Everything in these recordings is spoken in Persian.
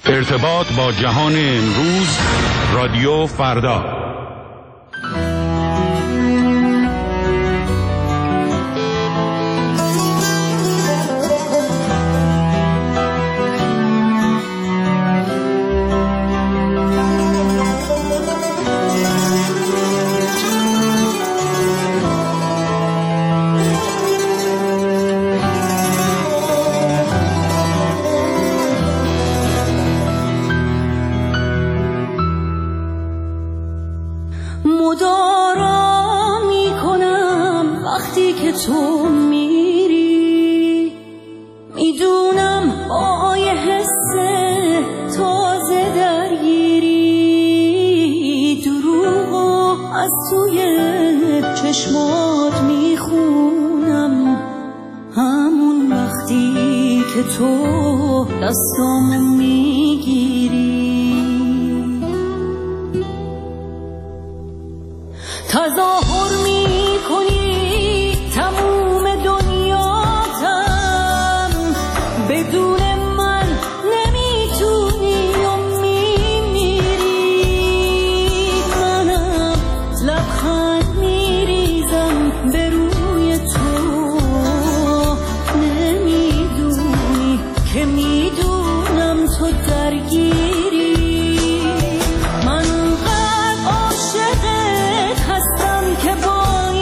ارتباط با جهان امروز، رادیو فردا. تو میری میدونم با یه حس تازه درگیری، دروغو از توی چشمات میخونم، همون وقتی که تو دستامو میگیری. تظاهر میکنی تموم دنیاتم، بدون من نمیتونی و میمیری. منم لبخند میریزم به روی تو، نمیدونی که میدونم تو درگیری. من اونقدر عاشقت هستم که با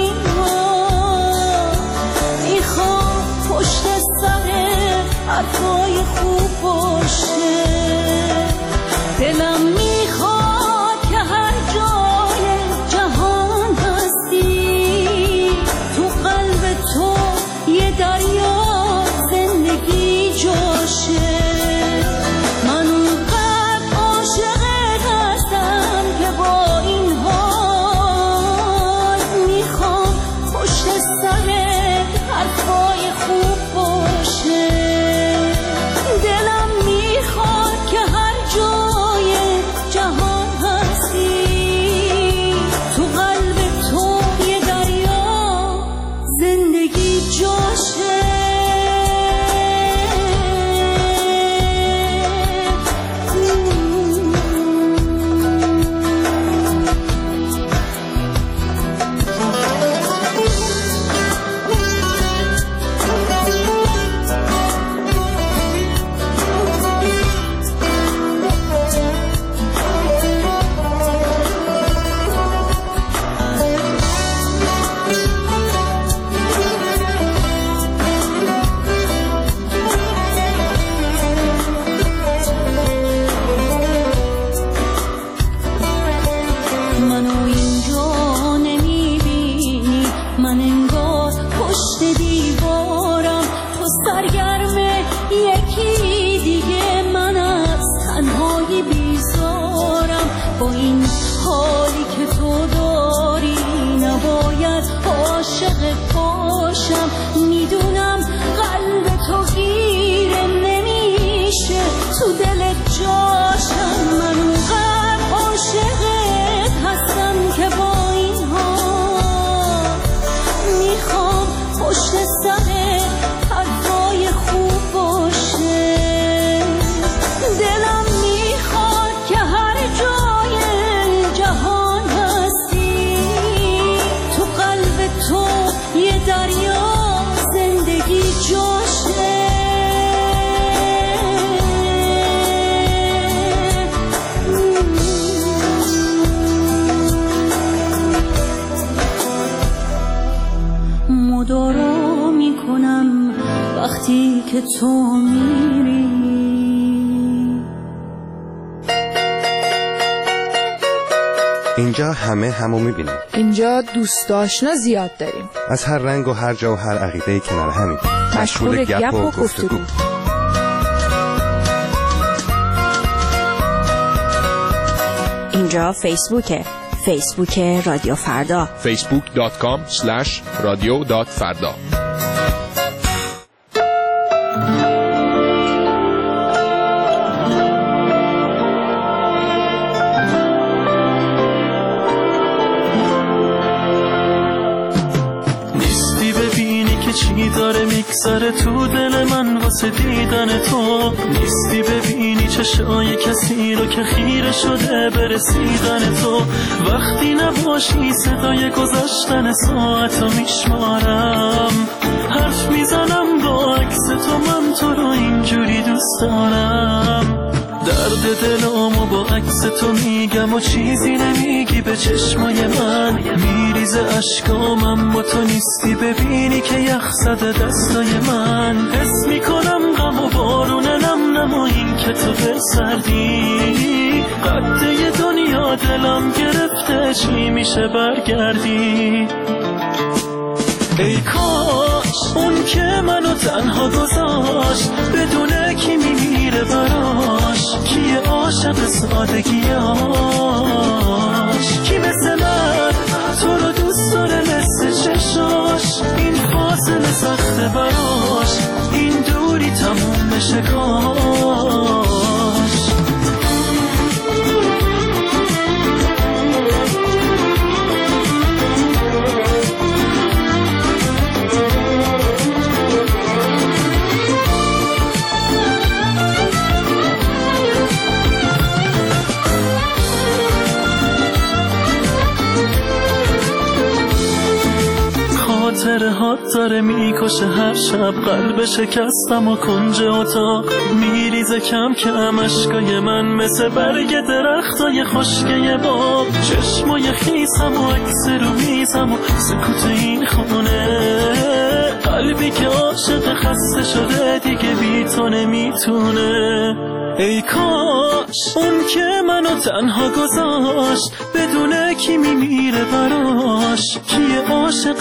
حرفای خوب باشه. دلم میخواد که هر جای جهان هستی، تو قلب تو یه دریا زندگی جاشه. من اونقدر عاشقت هستم که با این حال میخوام پشت سرت حرفای خوب باشه. دلم میخواد که هر جای جهان هستی، تو قلب تو یه دریا زندگی جاشه. با این حالی که تو داری نباید عاشق باشم. میدونم قلب تو گیره نمیشه تو دل جاشم. من اونقدر عاشقت هستم که با این حال میخوام پشت سر حرفای خوب باشه. دلم میخواد که هر جای جهان هستی، تو قلب تو یه دریا زندگی جاشه. مدارا میکنم وقتی که تو میری. اینجا همه همو میبینیم. اینجا دوست آشنا زیاد داریم، از هر رنگ و هر جا و هر عقیده کنار همین. مشغول گپ و گفتگو. اینجا فیسبوک رادیو فردا، facebook.com/radio.farda. چی داره میگذره تو دل من واسه دیدن تو، نیستی ببینی چشای کسی رو که خیره شده به رسیدن تو. وقتی نباشی صدای گذشتن ساعت رو میشمارم، حرف میزنم با عکس تو، من تو رو اینجوری دوست دارم. درد دلامو با عکس تو میگم و چیزی نمیگی به چشمای من. میریزه اشکام اما تو نیستی، ببینی که یخ زده دستای من. حس میکنم غم و بارون نم نم و این که تو به سردی. قده دنیا دلم گرفته، چی میشه برگردی؟ ای کاش اون که منو تنها گذاشت بدونه کی میمیره براش، کی عاشق سادگیاش، کی مثل من تو رو دوست داره مثل چشاش. این فاصله سخته براش، این دوری تموم بشه کاش. خاطرهات داره میکشه هر شب، قلب شکستم و کنج اتاق میریزه کم کم اشکای من، مثل برگ درختای خشکه باغ. چشمای خیسم و عکس رو میزم و سکوت این خونه، قلبی که عاشق خسته شده دیگه بی تو نمیتونه. ای کاش اون که منو تنها گذاشت بدونه کی میمیره براش، کی عاشق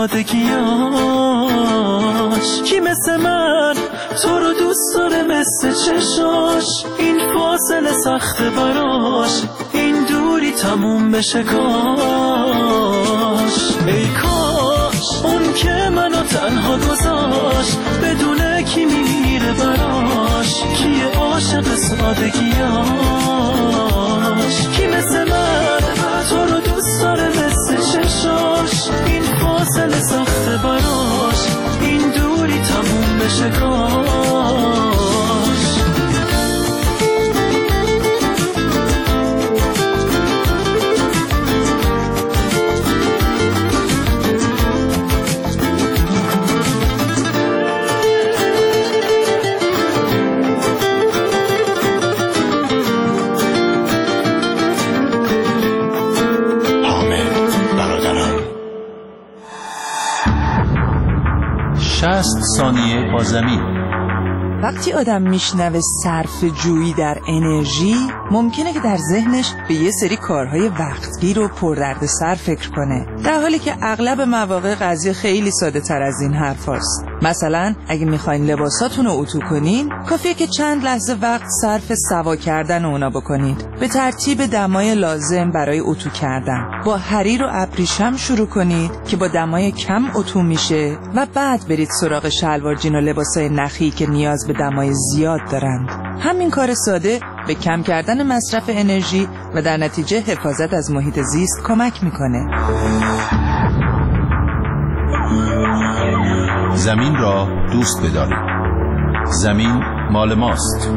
سادگیاش، کی مثل من تو رو دوست داره مثل چشاش. این فاصله سخته براش، این دوری تموم بشه کاش. ای کاش اون که منو تنها گذاشت بدونه کی میمیره براش، کی عاشق سادگیاش، کی مثل من تو رو دوست داره مثل چشاش. این فاصله سخته براش، این دوری تموم بشه کاش. ثانیه با زمین. وقتی آدم میشنوه صرف جویی در انرژی، ممکنه که در ذهنش به یه سری کارهای وقتگیر و پردردسر فکر کنه، در حالی که اغلب مواقع قضیه خیلی ساده تر از این حرف هست. مثلا اگه میخواین لباساتون رو اتو کنین، کافیه که چند لحظه وقت صرف سوا کردن اونا بکنید، به ترتیب دمای لازم برای اتو کردن. با حریر و ابریشم شروع کنید که با دمای کم اتو میشه و بعد برید سراغ شلوار جین و لباسای نخی که نیاز به دمای زیاد دارند. همین کار ساده به کم کردن مصرف انرژی و در نتیجه حفاظت از محیط زیست کمک میکنه. زمین را دوست بدارید. زمین مال ماست.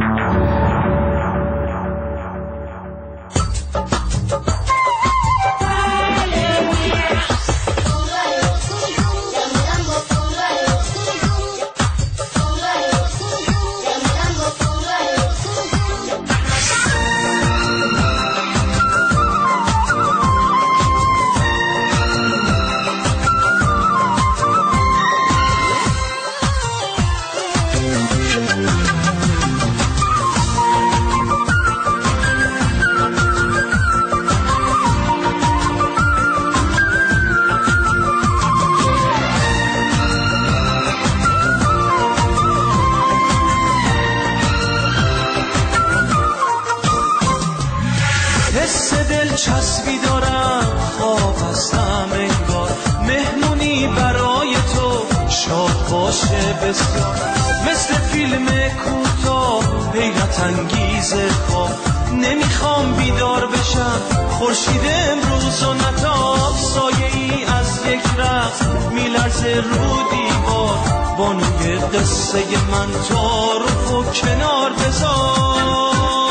چسبی دارم خواب هستم انگار، مهمونی برای تو شاد باشه بسیار، مثل فیلم کوتاه حیرت انگیز خواب. نمیخوام بیدار بشم خورشید امروز و نتاب، سایه ای از یک رقص میلرزه رو دیوار، بانوی قصه من تعارف و کنار بذار.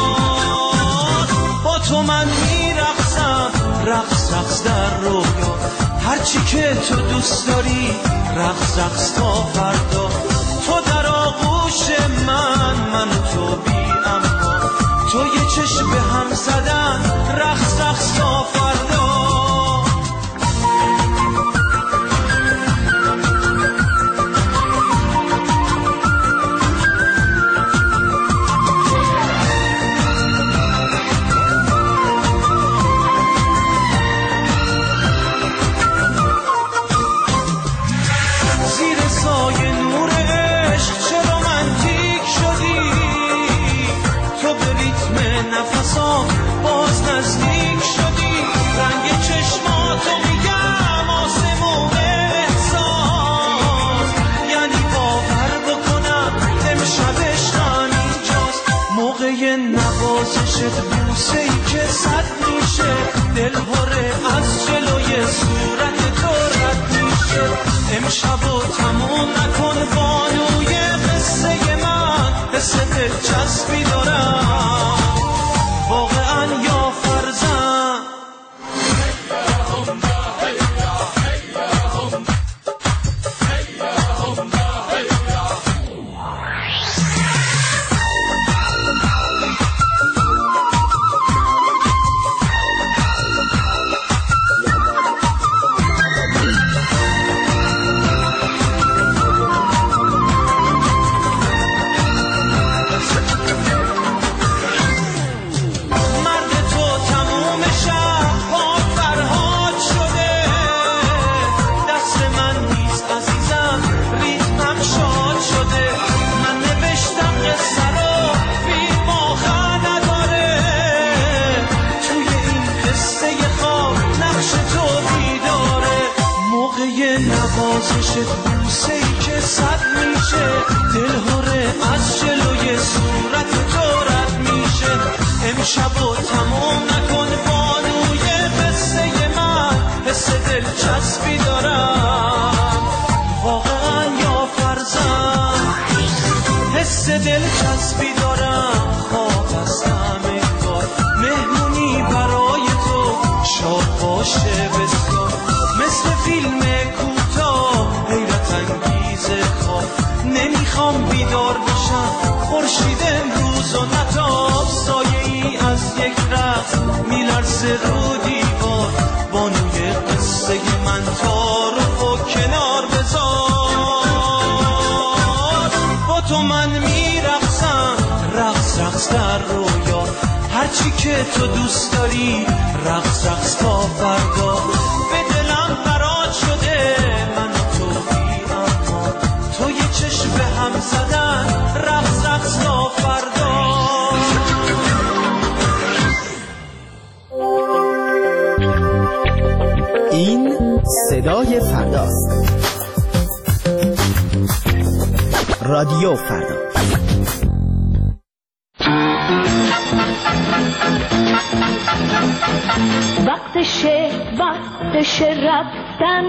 هرچی که تو دوست داری رقص رقص تا فردا تو در آغوش من و تو بی اما تو یه چشم به هم زدن رقص رقص تا فردا باز نزدیک شدی رنگ چشماتو میگم آسمون احساس یعنی باور بکنم امشبش غم اینجاست موقع نوازشت بوسه ای که صد میشه دل هره از جلوی صورت تو رد میشه امشبو تموم نکن بانوی قصه من حس دلچسبی دارم واقعا یا فرزن نوازشت بوسه ای که صد میشه دل هره از جلوی صورت تو رد میشه امشبو تموم نکن بانوی قصه من حس دلچسبی دارم واقعا یا فرزن حس دلچسبی دارم خواب هستم انگار مهمونی برای تو شاد باشه بسیار مثل فیلم کوتاه حیرت انگیزه خواب نمیخوام بیدار بشم خورشید امروز و نتاب سایه ای از یک رقص میلرزه رو دیوار بانوی قصه من تعارف و کنار بذار با تو من میرقصم رقص رقص در رویا هرچی که تو دوست داری رقص رقص تا فردا به دلم برات شده من و تو بی اما تو یه چشم به هم زدن رقص رقص تا فردا این صدای فرداست. رادیو فردا. وقتشه رفتن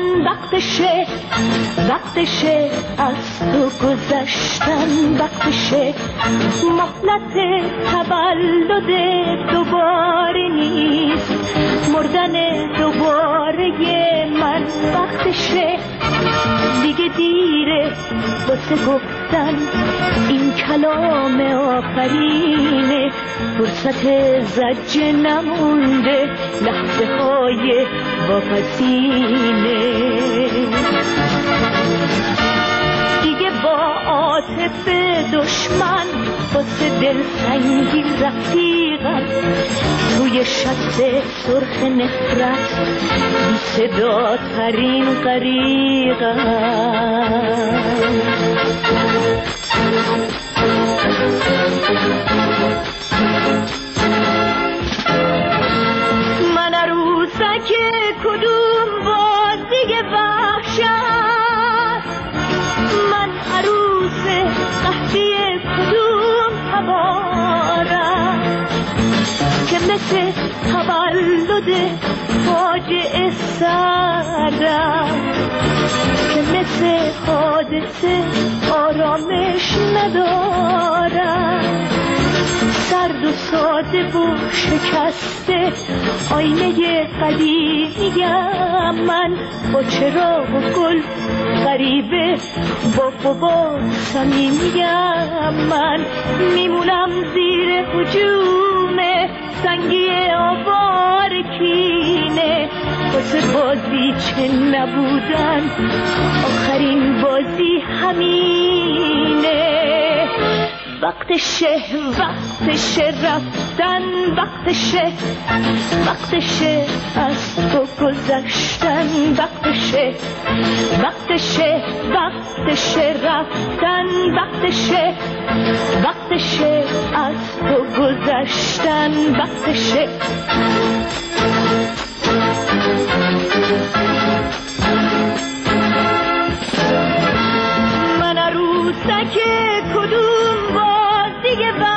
وقتشه از تو گذشتن وقتشه مهلت تولد دوباره نیست مردن دوباره من وقتشه دیگه دیره واسه گفتن این کلام آخرینه فرصت زجه نمونده لحظه های واپسینه دیگه با عاطفه دشمن واسه دلسنگی رفیقم روی شط سرخ نفرت بی صدا ترین غریقم من عروسک کدوم بازی وحشت من عروس قحطی کدوم تبارم که مثل تولد فاجعه سردم که مثل حادثه آرامش ندارم سرد و ساده ساده و شکسته آینه قدیمیم من، با چراغ و گل غریبه با صمیمیم من. میمونم زیر هجوم سنگی آوار کینه، واسه بازی چه نبودن آخرین بازی همینه. وقتشه رفتن، وقتشه از تو گذشتن، وقتشه رفتن، وقتشه از تو گذشتن، وقتشه. من عروسک کدوم بازی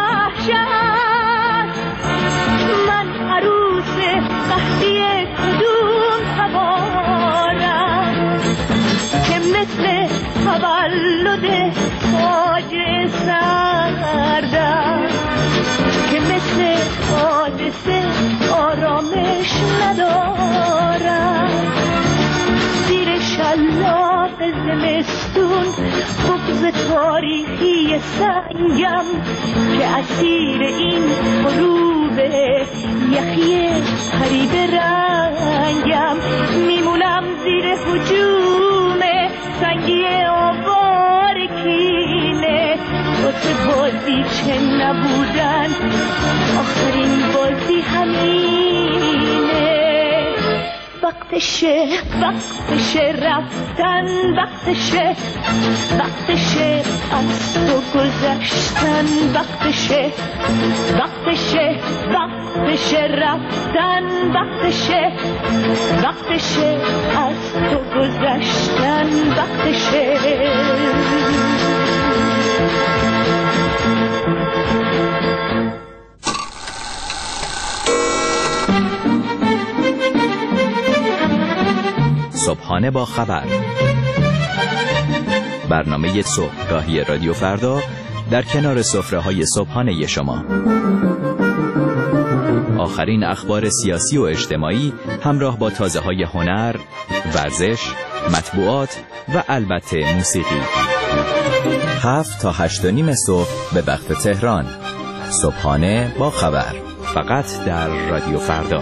وحشت، من عروس قحطی کدوم هوارم که مثل تولد تاج سردم، که مثل حادثه آرامش ندارم. زیر شلاق زمستون بغض تاریخی سنگم که اسیر این غروب یخی غریب رنگم. میمونم زیر هجوم سنگی آوار کینه، واسه بازی چه نبودن آخرین بازی همینه. وقتشه رفتن، وقتشه از تو گذشتن، وقتشه رفتن، وقتشه از تو گذشتن، وقتشه. صبحانه با خبر، برنامه صبحگاهی رادیو فردا در کنار سفره‌های صبحانه شما. آخرین اخبار سیاسی و اجتماعی همراه با تازه‌های هنر، ورزش، مطبوعات و البته موسیقی. 7 تا 8:30 صبح به وقت تهران. صبحانه با خبر، فقط در رادیو فردا.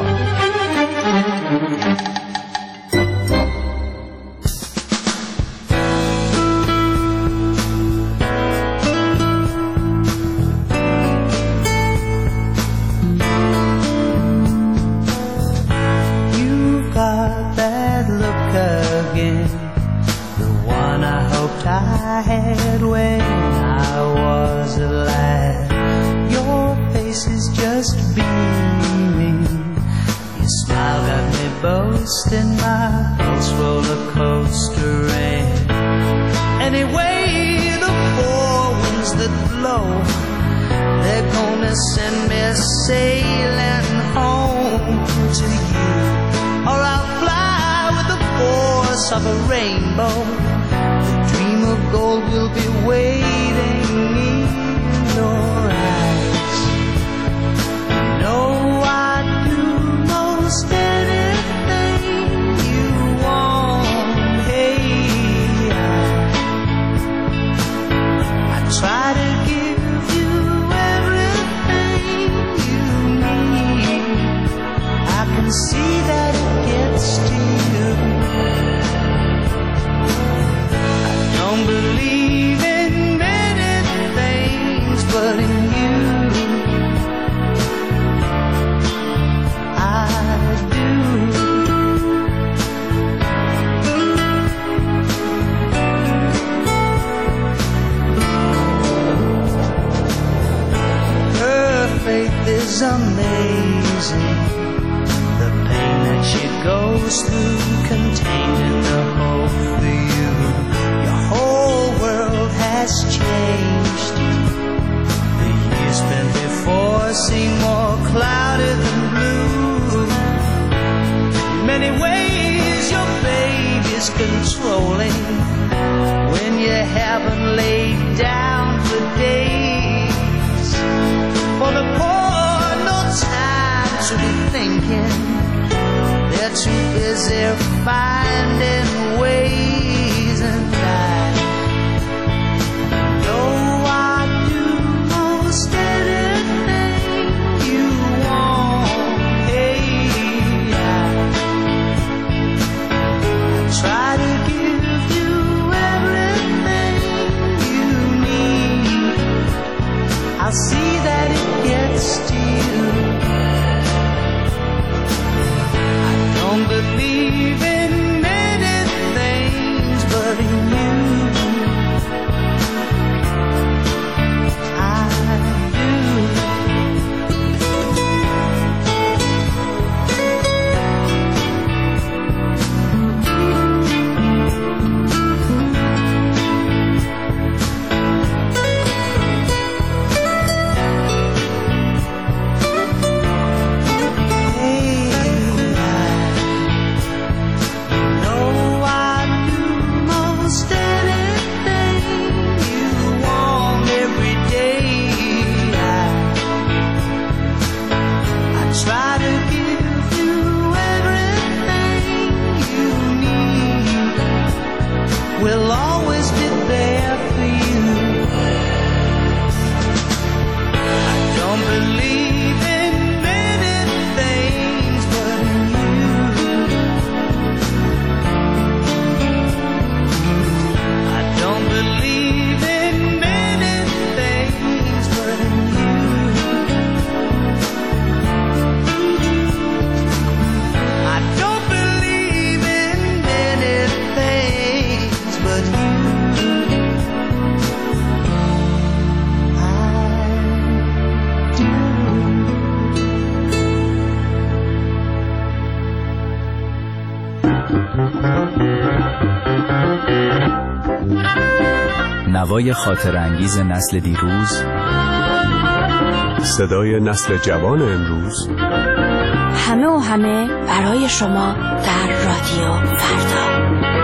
Of a rainbow, the dream of gold will be waiting in your eyes. No, I'd do most anything you want. Hey, I try to give you everything you need. I can see that it gets to you. Don't believe in many things, but in you I do. Her faith is amazing, the pain that she goes through contained in the hope for you. Whole world has changed. The years spent before seem more clouded than blue. In many ways your baby's controlling when you haven't laid down for days. For the poor, no too busy finding ways, and I know I do most anything you want. Hey, I try to give you everything you need. I see that it gets to you. I don't believe in many things, but in you I do. We'll always be there for you. I don't believe in many things, but in you. I don't believe in many things, but in you. I don't believe in many things, but you, I do. نوای خاطر انگیز نسل دیروز، صدای نسل جوان امروز، همه و همه برای شما در رادیو فردا.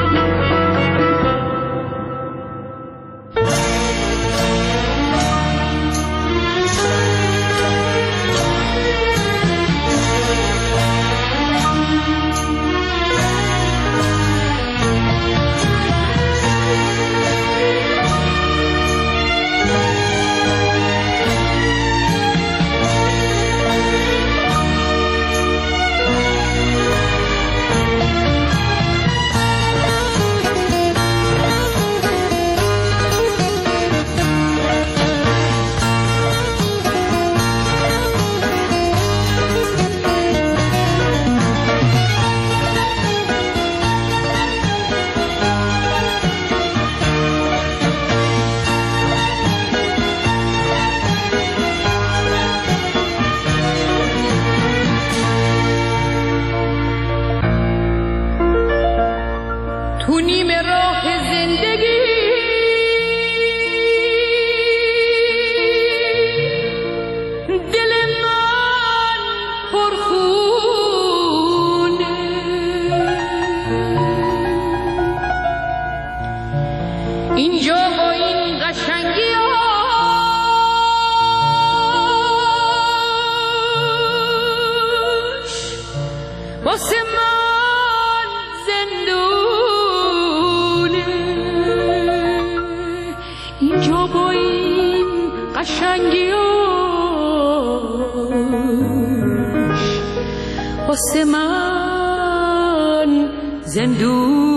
تو نیمه راه زندگی دل من پرخونه، اینجا با این قشنگی هاش واسه من زندونه، اینجا با این قشنگی هاش واسه من زندونه.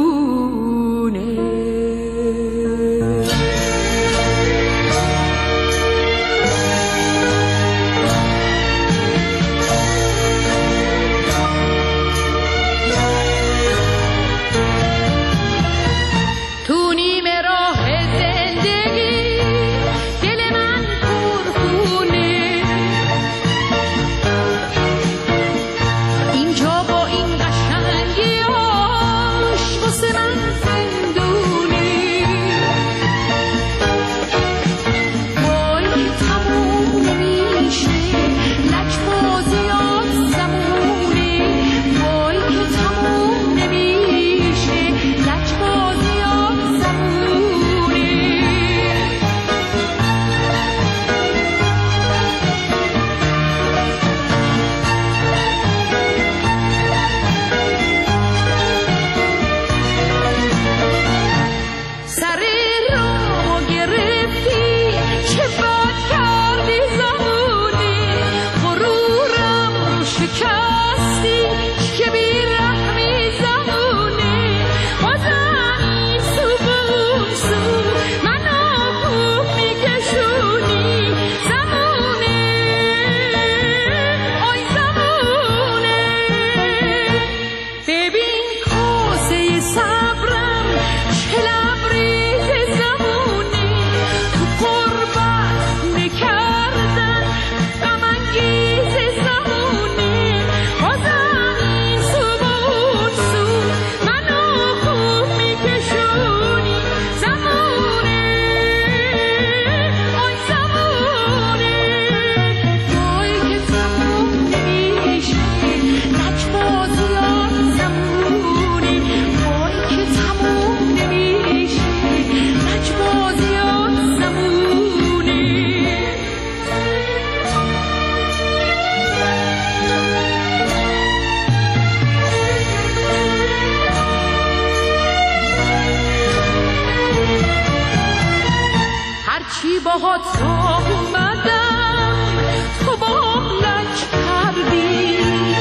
چی باهات اومدم تو با لک کردی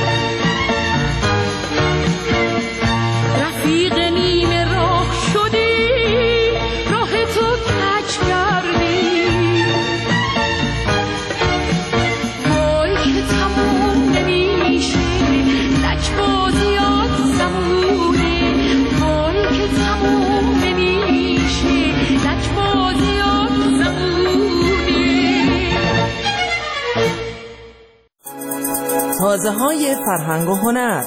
رفیق نیمه راه شدی راه تو کج کردی وای که تموم نمیشه لک بازیات زمونه وای که تموم نمیشه لک بازیات زمونه تازه های فرهنگ و هنر.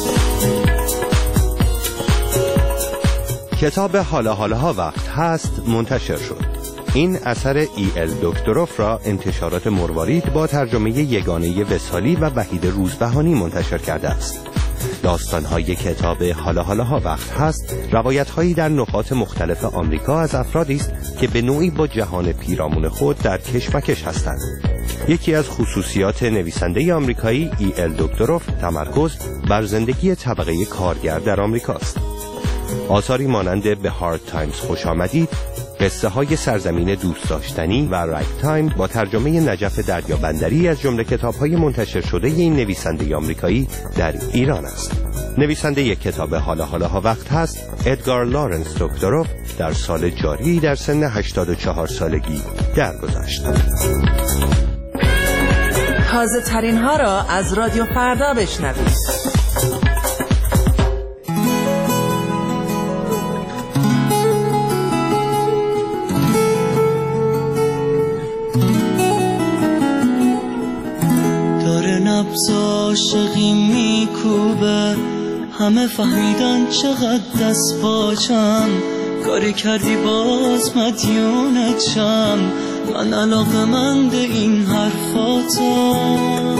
کتاب حالا حالاها وقت هست منتشر شد. این اثر ای.ال دکتروف را انتشارات مروارید با ترجمه یگانه وصالی و وحید روزبهانی منتشر کرده است. داستان‌های کتاب حالا حالاها وقت هست روایت‌هایی در نقاط مختلف آمریکا از افرادی است که به نوعی با جهان پیرامون خود در کشمکش هستند. یکی از خصوصیات نویسنده آمریکایی ای.ال دکتروف تمرکز بر زندگی طبقه کارگر در آمریکاست. آثاری مانند به هارد تایمز خوش آمدید، قصه های سرزمین دوست داشتنی و رایت تایم با ترجمه نجف دریابندری از جمله کتاب های منتشر شده این نویسنده آمریکایی در ایران است. نویسنده کتاب حالا حالاها وقت هست ادگار لارنس دکتروف در سال جاری در سن 84 سالگی درگذشت. تازه ترین ها را از رادیو فردا بشنوید. نبض عاشقی میکوبه همه فهمیدن چقدر دست باچم کاری کردی باز مدیونتم من علاقه‌مند این حرفاتم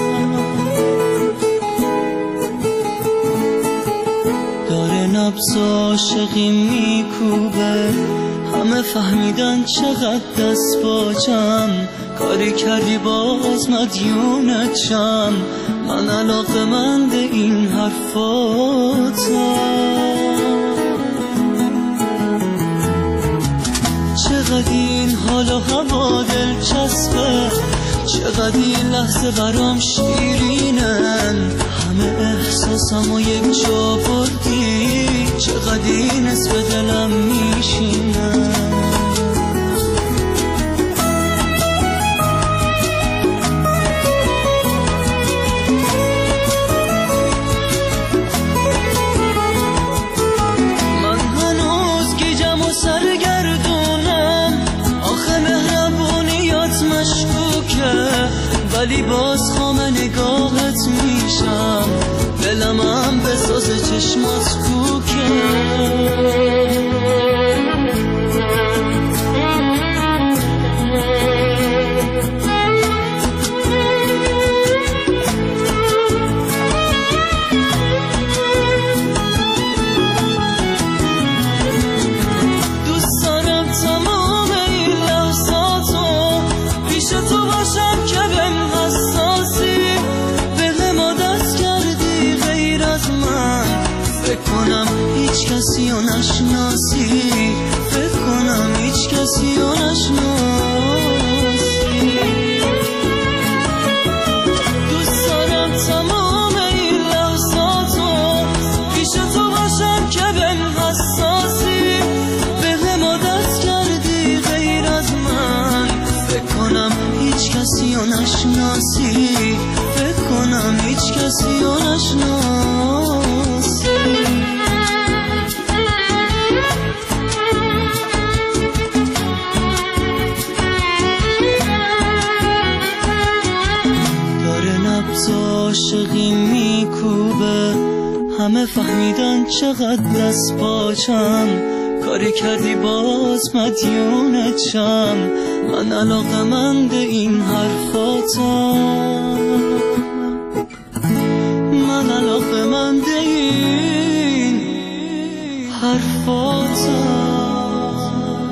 داره نبض عاشقی میکوبه همه فهمیدن چقدر دست باچم کاری کردی باز مدیونتم من علاقه‌مند این حرفاتم چقدر این حال و هوا دلچسبه چقدر این لحظه برام شیرینن همه احساسمو یک جا بردی چقدر این اسم دلم میشینن ولی باز خام نگاهت میشم دلمم به ساز چشمات کوکه کسی رو نشناسی فکر کنم هیچ کسی رو نشناسی دوست دارم تمام این لحظاتو پیش تو باشم که بهم حساسی به هم عادت کردی غیر از من فکر کنم هیچ کسی رو نشناسی فکر کنم هیچ کسی رو نشناسی عاشقی میکوبه همه فهمیدن چقدر دست باچم کاری کردی باز مدیونتم من علاقه‌مند این حرفاتم من علاقه‌مند این حرفاتم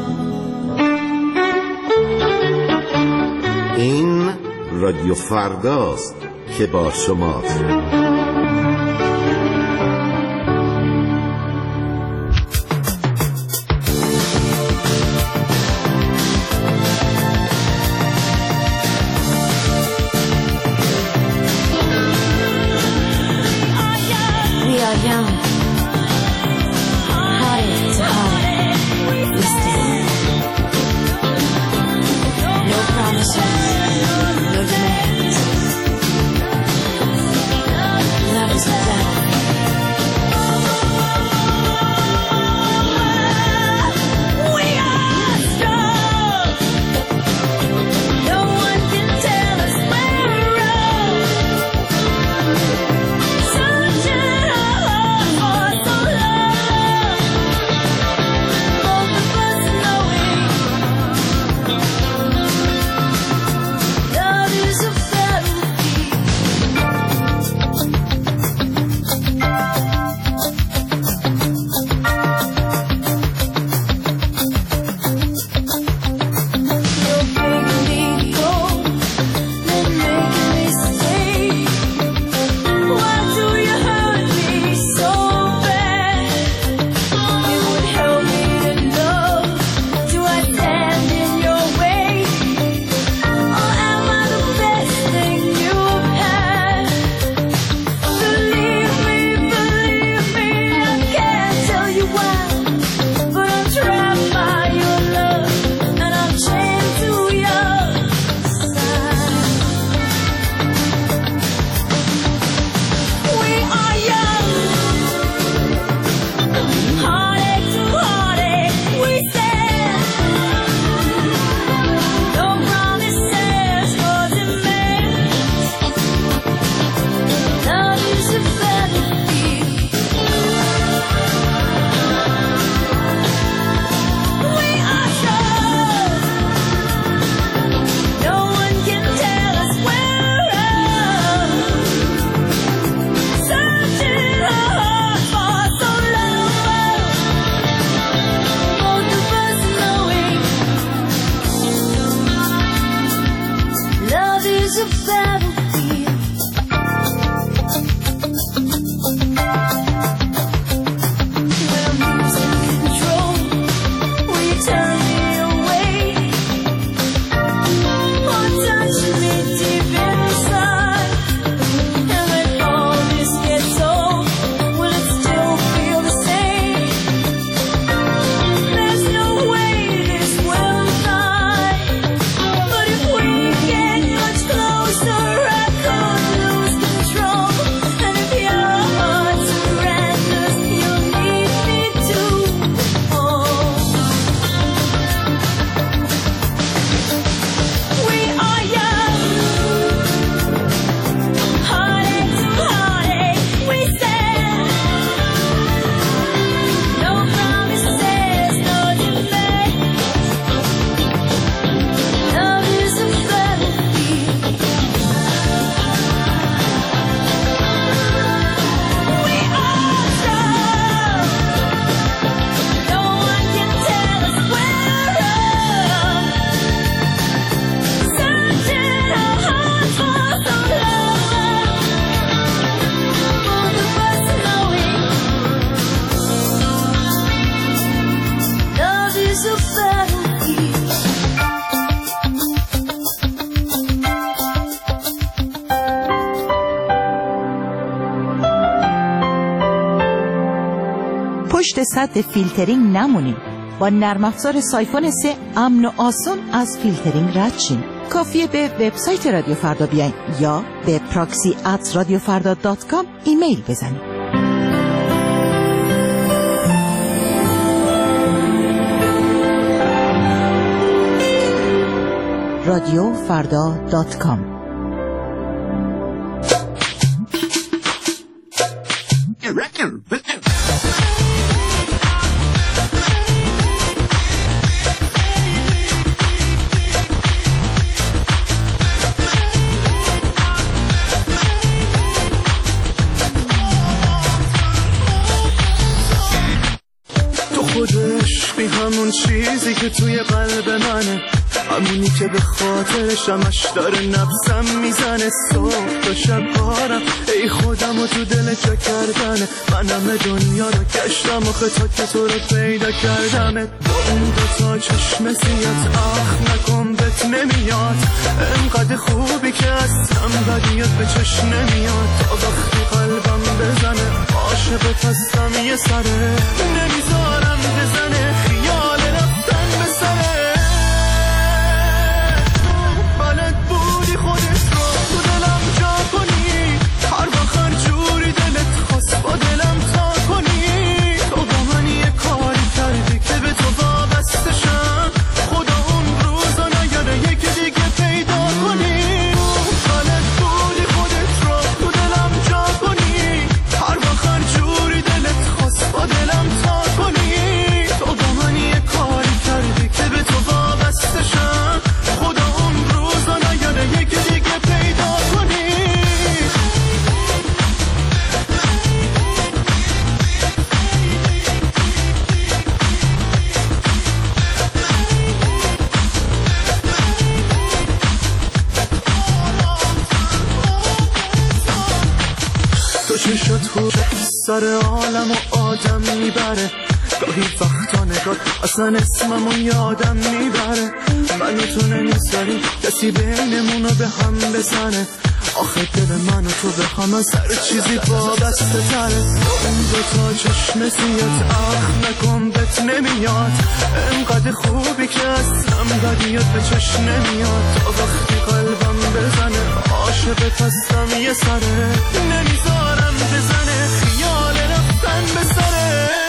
این رادیو فرداست که با شماست. پشت سد فیلترینگ نمونیم. با نرم افزار سایفون 3 امن و آسان از فیلترینگ رد شیم. کافیه به وبسایت رادیو فردا بیاین یا به proxy@radiofarda.com ایمیل بزنید. radiofarda.com. بی همون چیزی که توی قلب منه، همونی که به خاطر شمش داره نفسم میزنه. صبح تا شب کارم ای خودم و تو دل چه کردنه. من همه دنیا رو گشتم آخه تا که تو رو پیدا کردمه. با اون دوتا چشم سیات آخ نکن بهت نمیاد. انقدر خوبی که اصلا بدیت به چشم نمیاد. تا وقتی قلبم بزنه عاشقت هستم یه سره. نمیذارم بزنه خیال رفتن به سره. بلد بودی خودت رو تو دلم جا کنی. هر وقت هر جوری دلت خواست با دلم تا کنی. تو با من یه کاری کردی که به تو وابسته شم. خدا اون روزا نیاره یکی دیگه پیدا کنی. بلد بودی خودت رو تو دلم جا کنی. هر وقت هر جوری دلت خواست با دلم تا کنی. تو با من یه کاری کردی که به تو وابسته شم. خدا اون روزا نیاره یکی دیگه پیدا کنی. تو چشات خود سر عالم و آدم میبره. گاهی وقتا نگاه اصلا اسممو یادم میبره. من و تو نمیذاری کسی بینمونو به هم بزنه. آخه دل من و تو به هم از هر چیزی وابسته تره. اون دوتا چشم سیات آخ نکن بهت نمیاد. انقدر خوبی که اصلا بدیت به چشم نمیاد. تا وقتی قلبم بزنه عاشقت هستم یه سره. نمیذارم بزنه خیال رفتن به سره.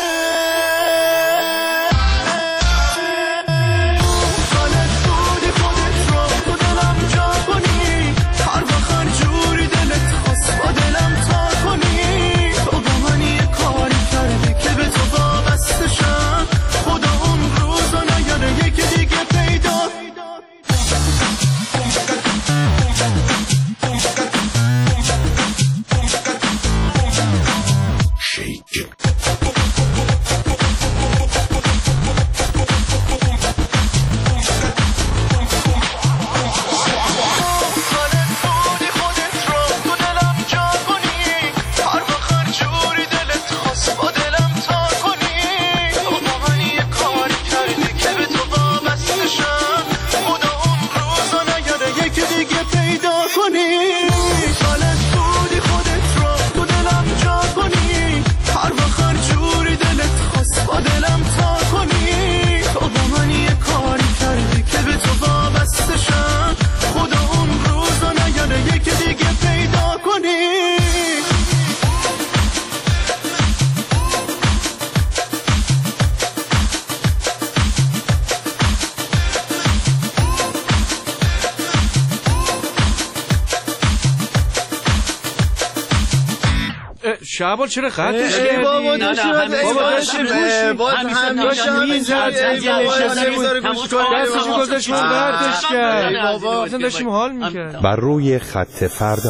شعبان چرا خطش کردی؟ بابا دستشو گذاشت من بردش کرد. اصلا داشتیم حال میکرد. بر روی خط فردا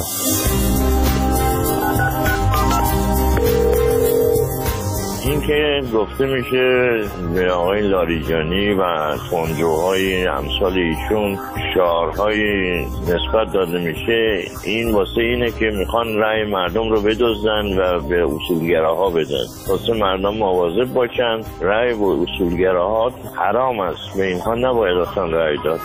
این که گفته میشه به آقای لاریجانی و خونجوهای امثال ایشون شعارهای نسبت داده میشه، این واسه اینه که میخوان رأی مردم رو بدزدن و به اصولگراها بدن. واسه مردم مواظب باشن، رأی به اصولگراها حرام است، به اینها نباید اصلا رأی داد.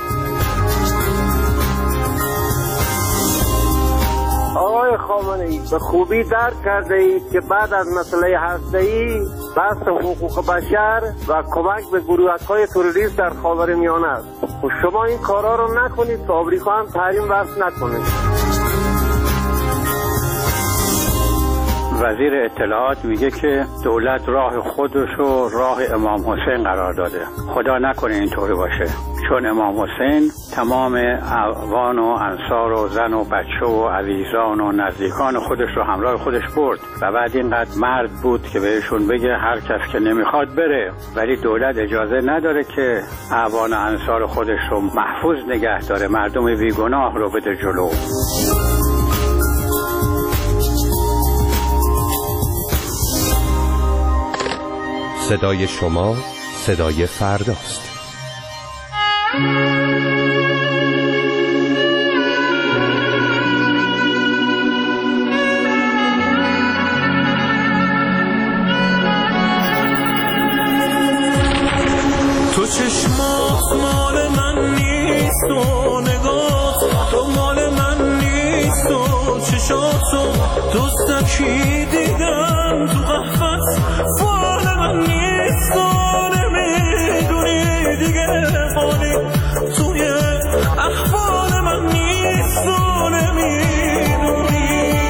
آقای خامنه‌ای به خوبی درک کرده اید که بعد از مسئله هسته‌ای بحث حقوق بشر و کمک به گروه‌های تروریست در خاورمیانه است. شما این کارا رو نکنید تا آمریکا هم تحریم وضع نکنه. وزیر اطلاعات میگه که دولت راه خودش رو راه امام حسین قرار داده. خدا نکنه اینطوری باشه، چون امام حسین تمام اعوان و انصار و زن و بچه و عزیزان و نزدیکان خودش رو همراه خودش برد و بعد اینقدر مرد بود که بهشون بگه هر کس که نمیخواد بره، ولی دولت اجازه نداره که اعوان و انصار خودش رو محفوظ نگه داره، مردم بیگناه رو بده جلو. صدای شما صدای فرداست. تو چشمات مال من نیست و نگاه تو مال من نیست و چشاتو دوستکی دیدم تو قفص فال من نیست و نمیدونی دیگه حالی توی احوال من نیست و نمیدونی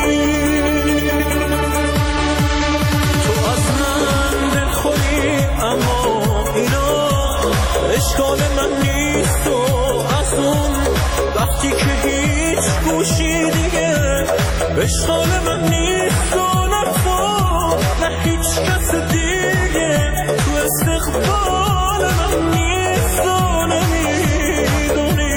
تو از من دلخوری اما اینا اشکال من نیست و از اون وقتی که هیچ گوشی دیگه اشکال من نیست و نه هیچ کس دیگه تو استقبال من نیست و نمیدونی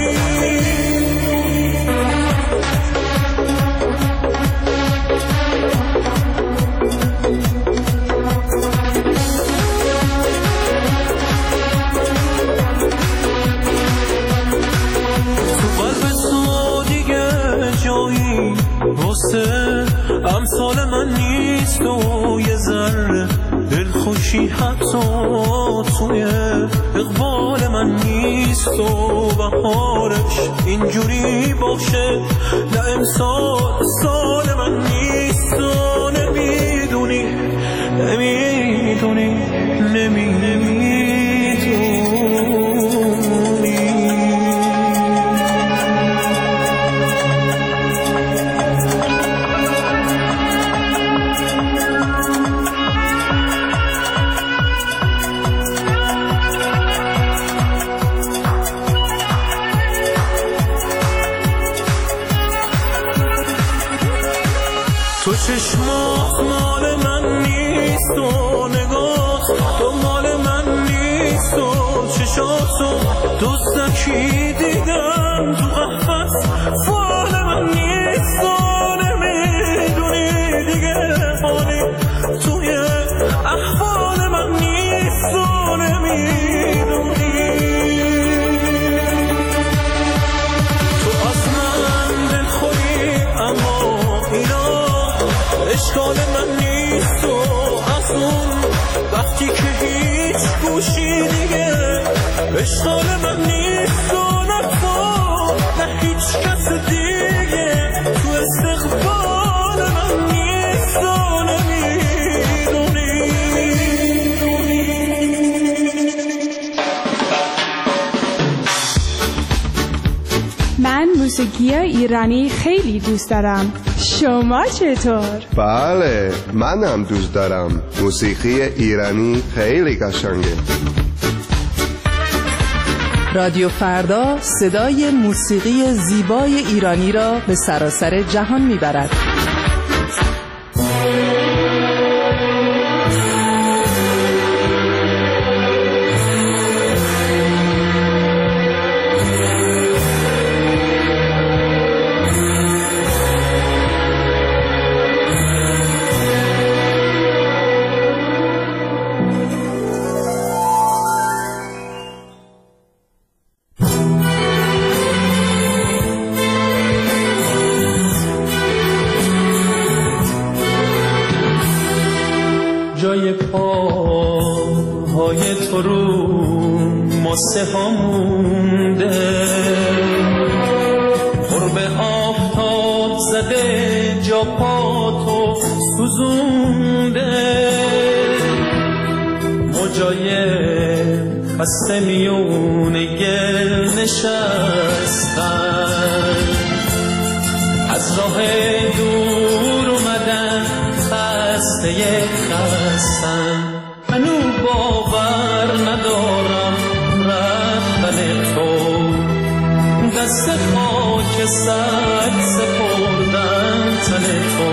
تو قلب تو دیگه جایی واسه امثال من نیست و یه ذره دلخوشی حتی توی اقبال من نیست و بهارش اینجوری باشه نه امسال سال من نیست و نمیدونی نمیدونی نمیدونی تو چشمات مال من نیست و نگاه تو مال من نیست و چشاتو دوستکی دیدم تو قفص فال من نیست و نمیدونی دیگه حالی توی احوال من نیست و نمیدونی تو از من دلخوری اما اینا اشکال من نیست و از اون وقتی که هیچ گوشی دیگه اشکال من نیست و نه هیچ کس دیگه تو استقبال من نیست و نمیدونی من موسیقی ایرانی خیلی دوست دارم. شما چطور؟ بله منم دوست دارم. موسیقی ایرانی خیلی قشنگه. رادیو فردا صدای موسیقی زیبای ایرانی را به سراسر جهان میبرد. جای پاهای تو رو ماسه ها مونده، قرب آفتاب زده جا پا تو سوزونده، جای خسته میون گل نشستن، از راه دور اومدن خسته خستن. منو باور ندارم رفتن تو، دست خاک سگ سپردن تن تو.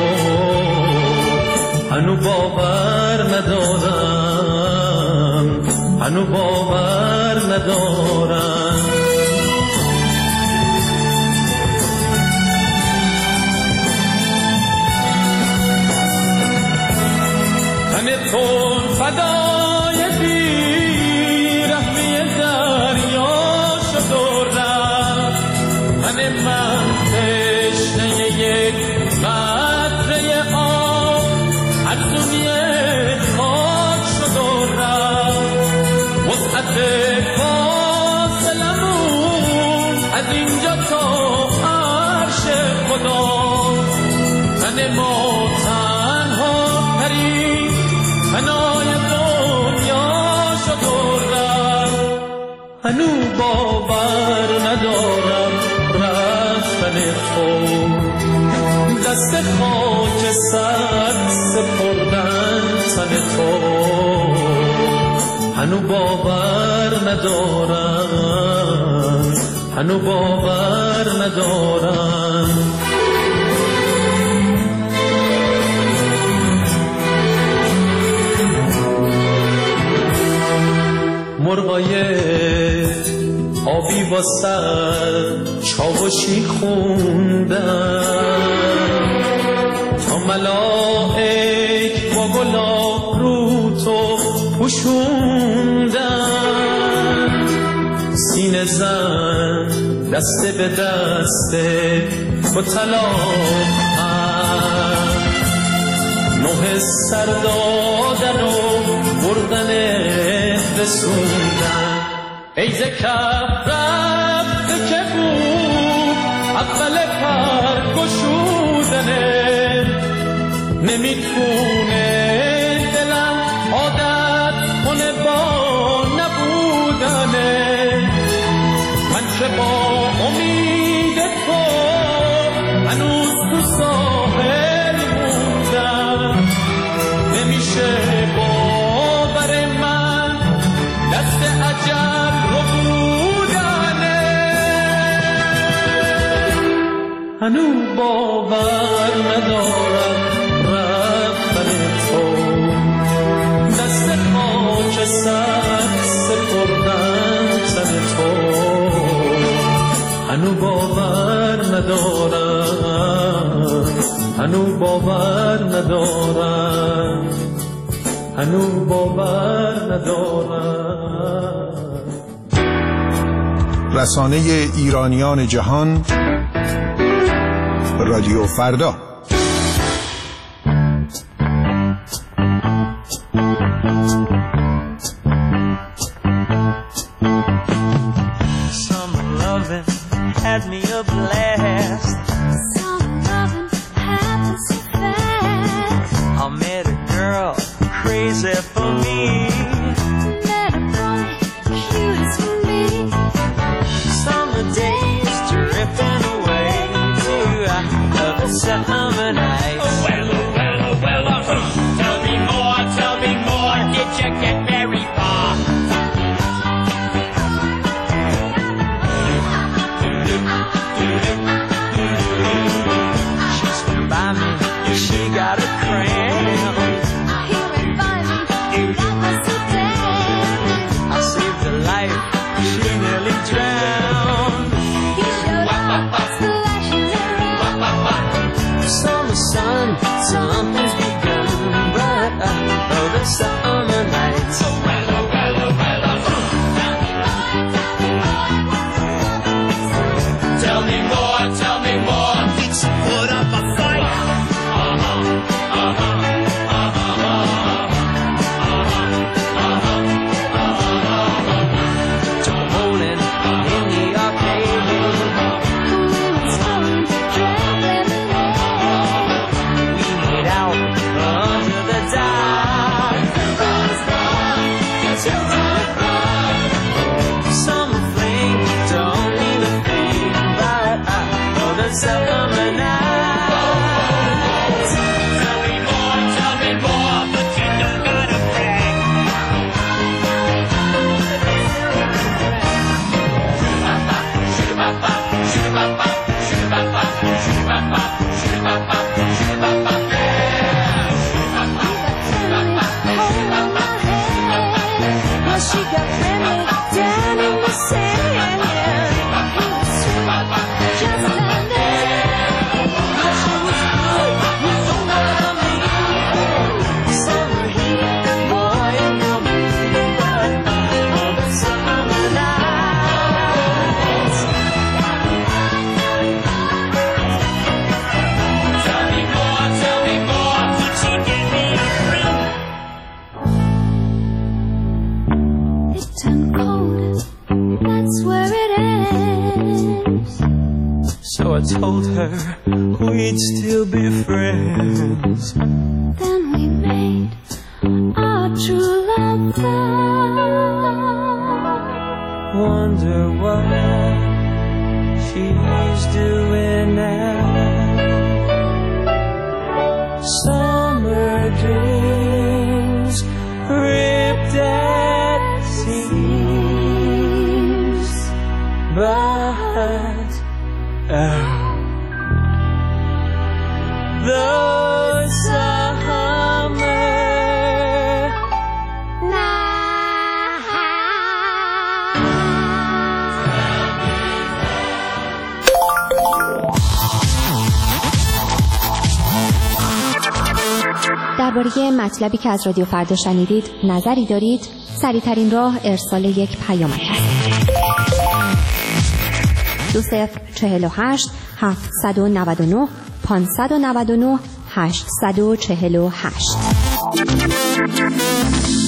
منو باور ندارم، منو باور ندارم. تن تو فدای بیرحمی دریا شد و رفت. تن من تشنه یک قطره آب از دنیا خاک شد و رفت. وسعت فاصلمون از اینجا تا عرش خدا. تن ما تنها ترین فنای دنیا شد و رفت. هنو باور ندارم رفتن تو، دست خاک سر سپردن تن تو. هنو باور ندارم، هنو باور ندارم. مرغای آبی با سر چاوشی خوندن، تا ملائک با گلاب رو تو پوشوندن. سینه زن دست به دست تو طلاق، نوح سر دادن و بردن رسوندن. ای ز کف رفته که بود اول پر گشودنه. نمیتونه دلم عادت کنه با نبودنه. من که با امید تو هنوز تو ساحل موندم. نمیشه باور من دست عجب رو بودنه. هنو باور ندارم رفتن تو، دست خاک سر سپردن تن تو. هنو باور ندارم، هنو باور ندارم، هنو باور ندارم. رسانه ایرانیان جهان، رادیو فردا. Summer loving had me a blast. Summer loving happened so fast. I met a girl crazy for me. Met a boy cute as for me. Summer days drifting away to other summer nights. Oh well, oh well, oh well, tell me more, did you get very far? She's been by me, she got a cramp. I saved her life, she nearly drowned. Summer sun, something's begun, but the summer nights. Oh well, oh well, oh well, tell me more, let's put up a fight. We made out under the dark. be friends. Then we made our true love vow. Wonder what she's doing now. Summer dreams ripped at seams, but those summer درباره مطلبی که از رادیو فردا شنیدید نظری دارید؟ سریع‌ترین راه ارسال یک پیامک است. 2048 799 599 848.